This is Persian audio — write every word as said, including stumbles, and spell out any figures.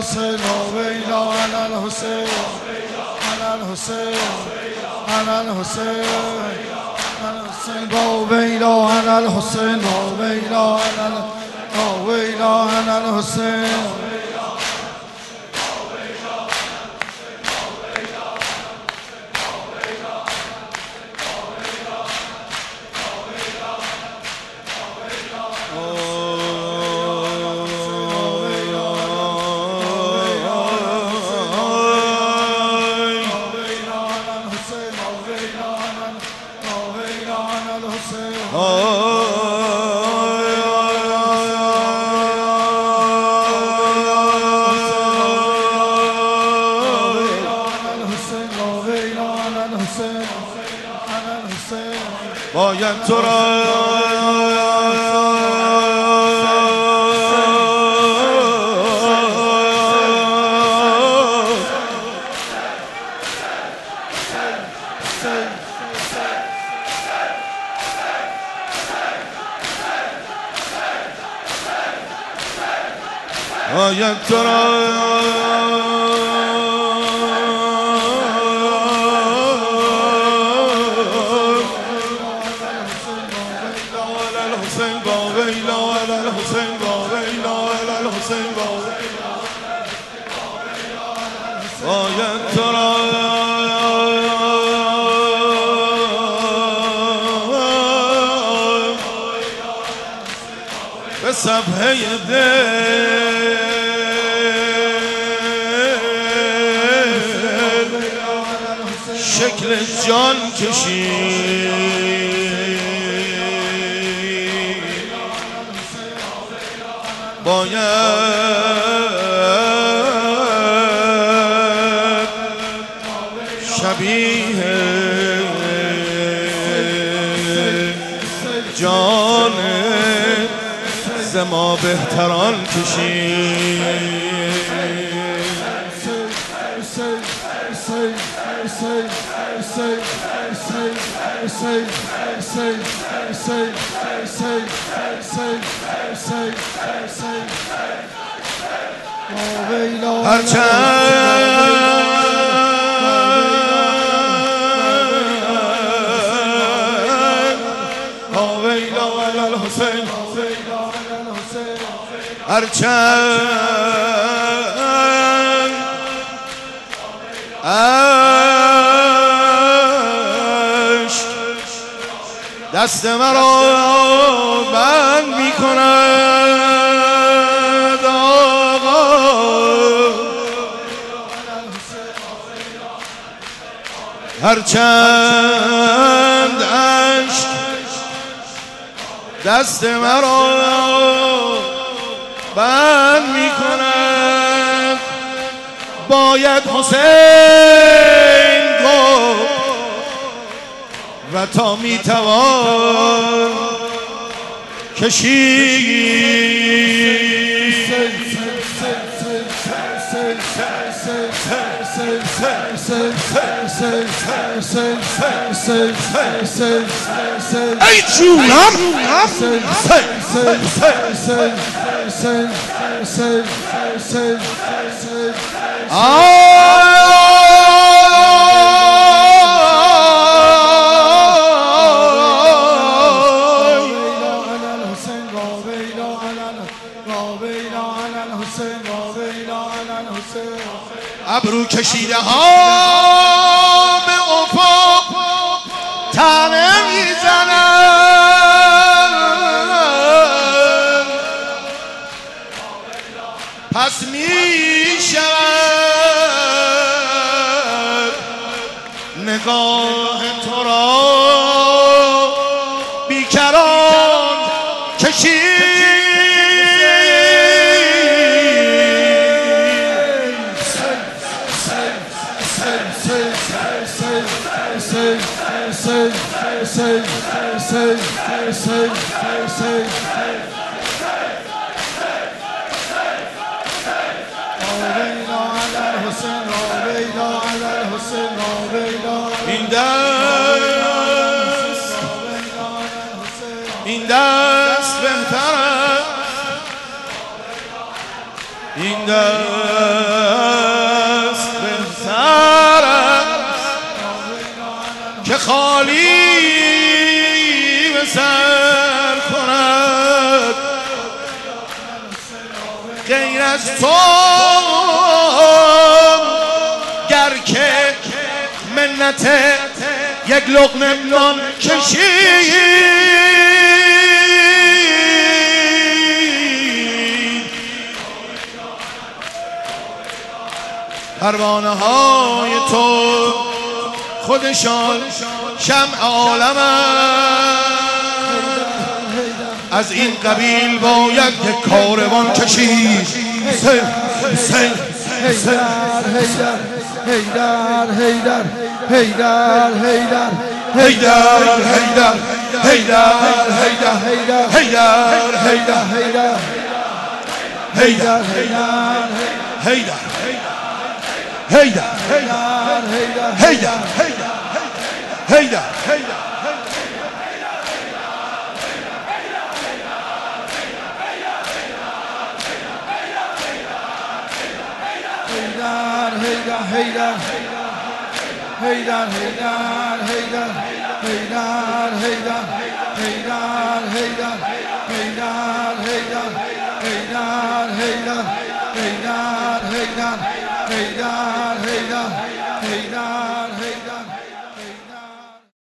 الحسین ویلا علی الحسین علی الحسین علی الحسین ویلا علی الحسین ویلا ویلا علی الحسین باید تو را باید تو را باید تو را به صفحه دل شکل جان کشید باید شبیه جان ز ما بهتران کشید هرچند عشق دست مرا بند می کند آقا هرچند عشق دست مرا بند می کند باید حسین گفت و تا می توان کشید ای جونم ابرو کشیده ها به افق تنه میزنن پس میشود نگاه تو را بیکران کشید این دست این دست بهتره این دست بهتر است که خالی به سر کند غیر از تو گر که منت یک لقمه نان کشید پروانه های تو خودشان شمع عالمند از این قبیل باید یک کاروان کشید حیدر حیدر حیدر حیدر حیدر حیدر حیدر حیدر حیدر حیدر حیدر حیدر حیدر حیدر حیدر حیدر حیدر حیدر Haydar, Haydar, Haydar, Haydar, Haydar, Haydar, Haydar, Haydar, Haydar, Haydar, Haydar, Haydar, Haydar, Haydar, Haydar, Haydar,